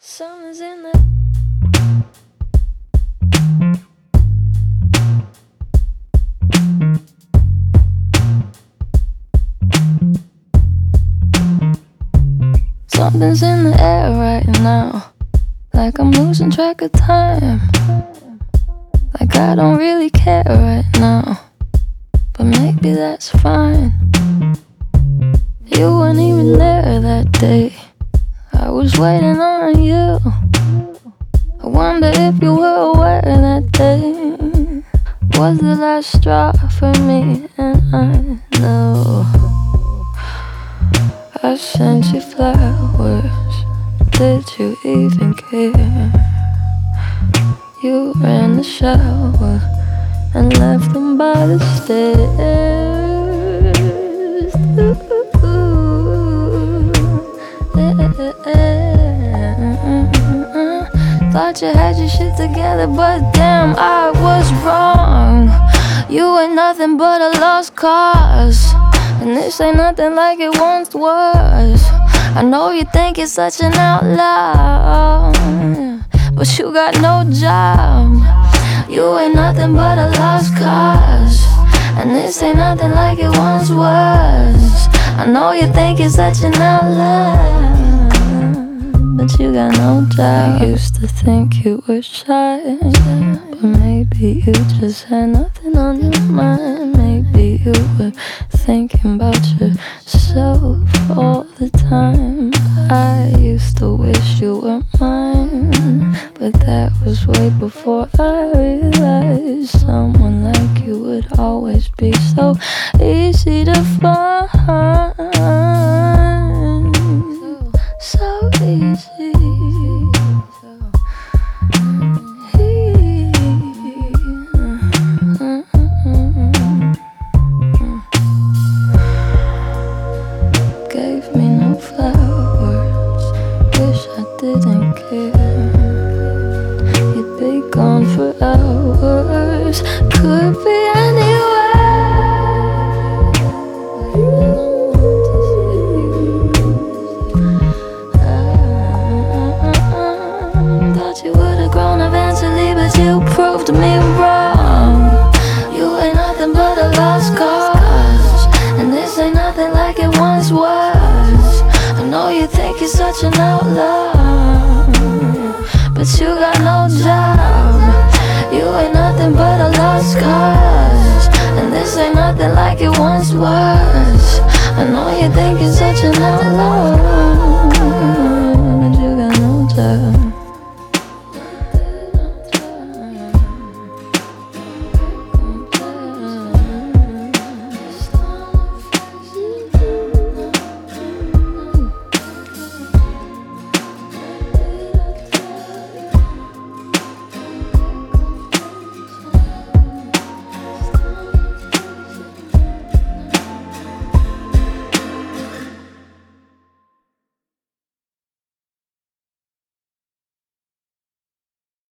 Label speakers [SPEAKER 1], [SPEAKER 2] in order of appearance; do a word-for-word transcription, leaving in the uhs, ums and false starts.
[SPEAKER 1] Something's in the Something's in the air right now, like I'm losing track of time. Like I don't really care right now, but maybe that's fine. You weren't even there that day, I was waiting on you. I wonder if you were aware that day was the last straw for me. And I know I sent you flowers, did you even care? You ran the shower and left them by the stairs. Ooh, yeah. Thought you had your shit together, but damn, I was wrong. You ain't nothing but a lost cause, and this ain't nothing like it once was. I know you think you're such an outlaw, but you got no job. You ain't nothing but a lost cause, and this ain't nothing like it once was. I know you think you're such an outlaw, but you got no job. I used to think you were shy, but maybe you just had nothing on your mind. Maybe you were thinking about yourself all the time. I used to wish you were mine, but that was way before I realized someone like you would always be so easy to find. So easy. Gave me no flowers, wish I didn't care. You'd be gone for hours, could be you would've grown eventually, but you proved me wrong. You ain't nothing but a lost cause, and this ain't nothing like it once was. I know you think you're such an outlaw, but you got no job. You ain't nothing but a lost cause, and this ain't nothing like it once was. I know you think you're such an outlaw, but you got no job.